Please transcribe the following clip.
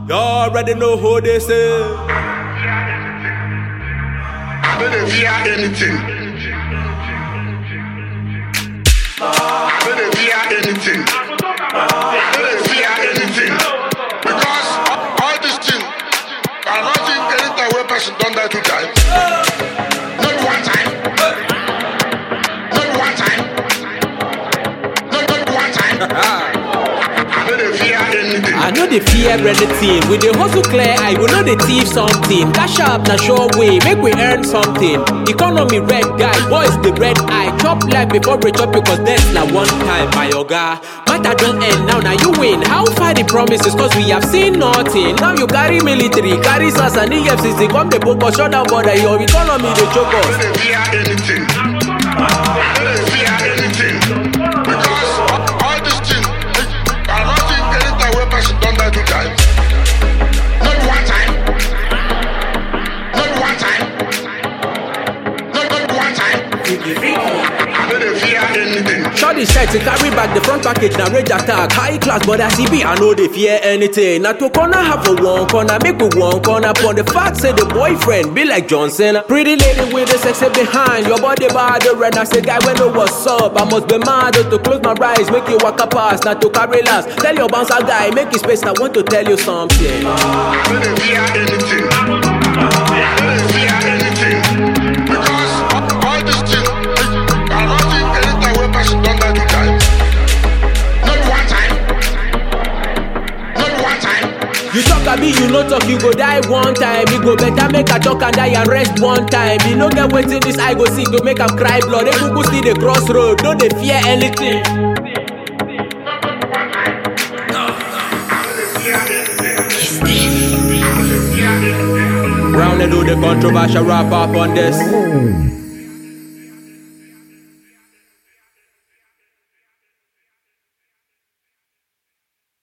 You already know who they say. I don't fear anything. I don't fear anything. I don't fear anything. Because all these things, I don't think anytime one person done that 2 times. Not 1 time. Not 1 time. Not 1 time. I don't fear anything. I know they fear anything. With the hustle clear, I will know they thief something. Cash up, na sure way, make we earn something. Economy red guy, boys the red eye. Chop life before we chop because that's like 1 time, my yoga. Matter don't end now, now you win. How far the promises, cause we have seen nothing. Now you carry military, carry SAS and EFCC. Come the book, shut down border, your economy they choke us. I don't fear anything. I don't fear anything. Because all these things, I don't think anytime one person done that 2 times. Not 1 time. Not 1 time. Not 1 time. I don't fear anything. Shorty said to carry back the front package, now rage attack. High class, but I see I know they fear anything. Now to corner have a 1 corner, make with 1 corner. Upon the fact, say the boyfriend be like Johnson. Pretty lady with the sexy behind, your body bad, the red. I say, guy, when know what's up. I must be mad to close my eyes, make you walk a pass, not to carry last. Tell your bouncer guy, make his space, I want to tell you something. I don't fear anything. I don't fear anything. Because all these things, I don't think anytime one person done that 2 times. Not 1 time. Not 1 time. You talk a bit, you no talk, you go die 1 time. You go better make a talk and die and rest 1 time. You no get waiting this I go see to make a cry blood. They go see the crossroad, don't they fear anything. Round and do the controversial rap up on this.